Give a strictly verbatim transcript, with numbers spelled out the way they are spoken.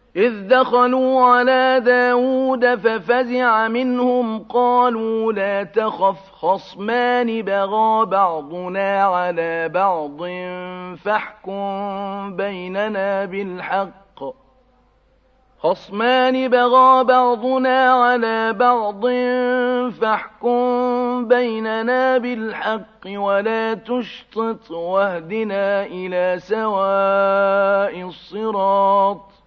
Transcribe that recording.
إذ دخلوا على داود ففزع منهم قالوا لا تخف خصمان بغى بعضنا على بعض فاحكم بيننا بالحق خصمان بغى بعضنا على بعض فاحكم بيننا بالحق ولا تشطط واهدنا إلى سواء الصراط